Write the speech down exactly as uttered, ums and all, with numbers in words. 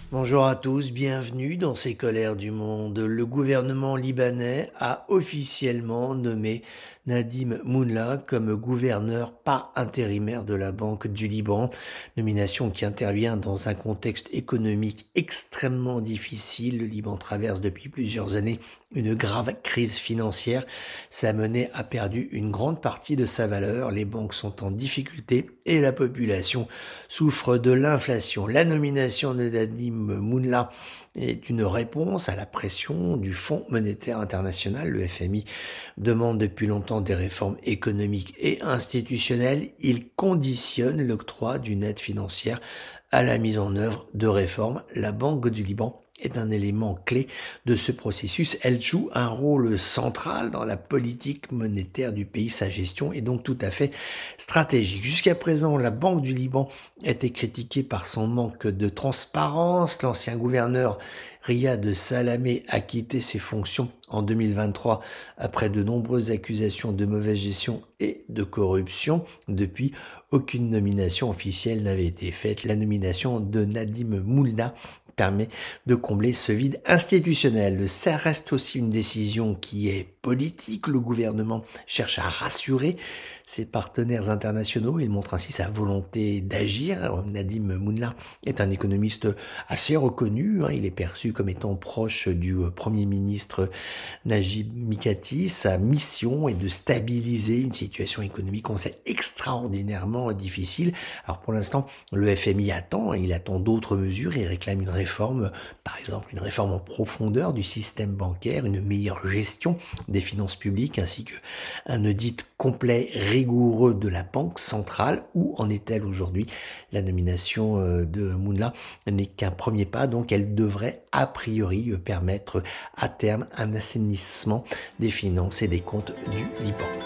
Bonjour à tous, bienvenue dans ces colères du monde. Le gouvernement libanais a officiellement nommé Nadim Mounla comme gouverneur par intérimaire de la Banque du Liban, nomination qui intervient dans un contexte économique extrêmement difficile. Le Liban traverse depuis plusieurs années une grave crise financière. Sa monnaie a perdu une grande partie de sa valeur, les banques sont en difficulté et la population souffre de l'inflation. La nomination de Nadim Mounla est une réponse à la pression du Fonds monétaire international. Le F M I demande depuis longtemps des réformes économiques et institutionnelles. Il conditionne l'octroi d'une aide financière à la mise en œuvre de réformes. La Banque du Liban est un élément clé de ce processus. Elle joue un rôle central dans la politique monétaire du pays. Sa gestion est donc tout à fait stratégique. Jusqu'à présent, la Banque du Liban a été critiquée par son manque de transparence. L'ancien gouverneur Riyad Salamé a quitté ses fonctions en deux mille vingt-trois après de nombreuses accusations de mauvaise gestion et de corruption. Depuis, aucune nomination officielle n'avait été faite. La nomination de Nadim Mounla permet de combler ce vide institutionnel. Ça reste aussi une décision qui est politique. Le gouvernement cherche à rassurer ses partenaires internationaux. Il montre ainsi sa volonté d'agir. Nadim Mounla est un économiste assez reconnu. Il est perçu comme étant proche du Premier ministre Najib Mikati. Sa mission est de stabiliser une situation économique qu'on sait extraordinairement difficile. Alors pour l'instant, le F M I attend. Il attend d'autres mesures. Il réclame une réforme, par exemple une réforme en profondeur du système bancaire, une meilleure gestion des finances publiques ainsi qu'un audit complet, rigoureux de la Banque centrale. Où en est-elle aujourd'hui? La nomination de Mounla n'est qu'un premier pas, donc elle devrait a priori permettre à terme un assainissement des finances et des comptes du Liban.